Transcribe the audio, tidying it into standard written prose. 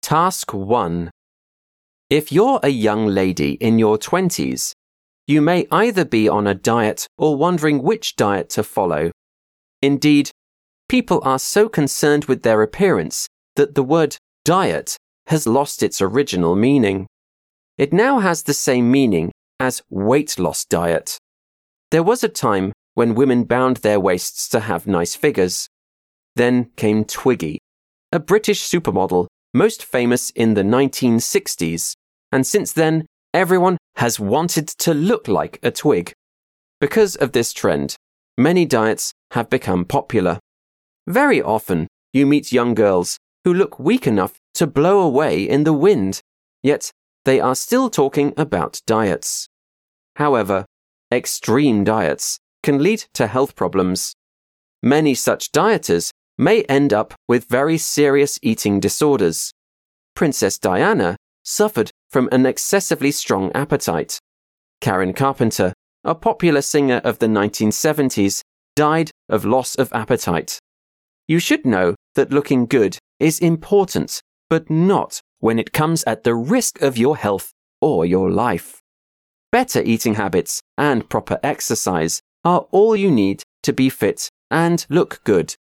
Task 1. If you're a young lady in your 20s, you may either be on a diet or wondering which diet to follow. Indeed, people are so concerned with their appearance that the word diet has lost its original meaning. It now has the same meaning as weight loss diet. There was a time when women bound their waists to have nice figures. Then came Twiggy, a British supermodel most famous in the 1960s, and since then everyone has wanted to look like a twig. Because of this trend, many diets have become popular. Very often, you meet young girls who look weak enough to blow away in the wind, yet they are still talking about diets. However, extreme diets can lead to health problems. Many such dieters may end up with very serious eating disorders. Princess Diana suffered from an excessively strong appetite. Karen Carpenter, a popular singer of the 1970s, died of loss of appetite. You should know that looking good is important, but not when it comes at the risk of your health or your life. Better eating habits and proper exercise are all you need to be fit and look good.